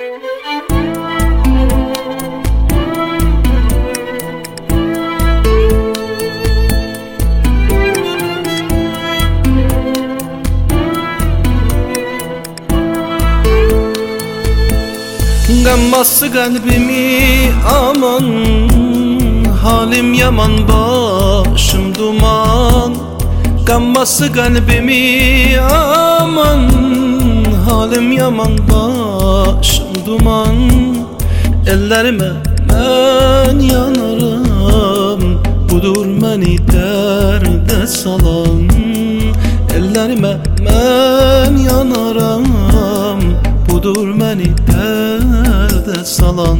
Qanması kalbimi aman, halim yaman başım duman. Qanması kalbimi aman, halim yaman başım duman. Ellerime ben yanarım, budur beni derde salan. Ellerime ben yanarım, budur beni derde salan.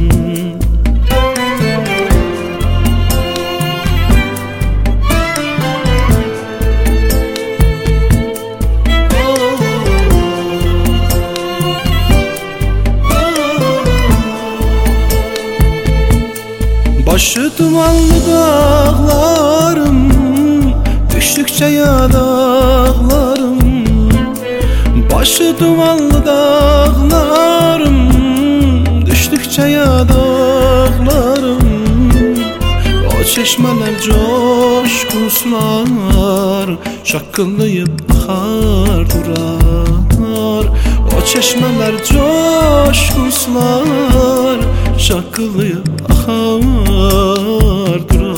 Başı dumanlı dağlarım, düştükçe yadağlarım. Başı dumanlı dağlarım, düştükçe yadağlarım. O çeşmeler coşkuslar, şakkıldayıp akar durar. O çeşmeler coşkuslar, şakkıldayıp akar durar.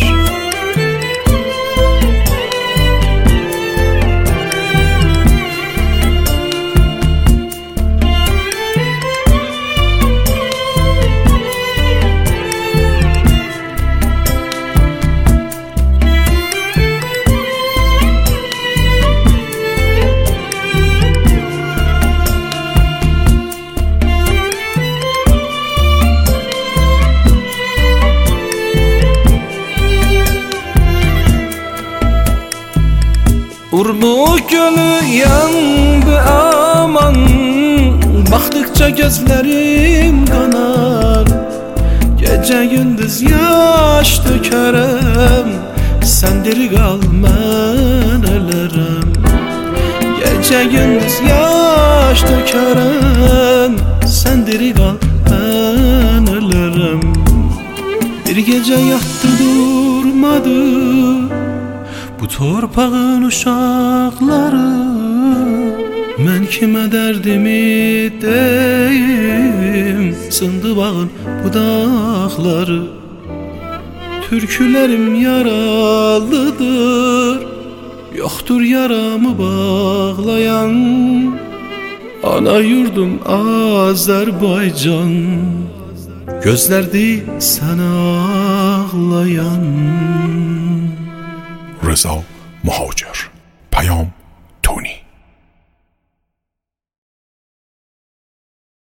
Urmuq gölü yandı aman, baktıkça gözlerim kanar. Gece gündüz yaş dökerem, sen diri kal ben ölerem. Gece gündüz yaş dökerem, sen diri kal ben ölerem. Bir gece yattı durmadı bu torpağın uşaqları. Mən kimə dərdimi deyim, sındı bağın budaqları. Türkülərim yaralıdır, yoxdur yaramı bağlayan. Ana yurdum Azərbaycan, gözlərdi sən ağlayan. رضا مهاجر. پیام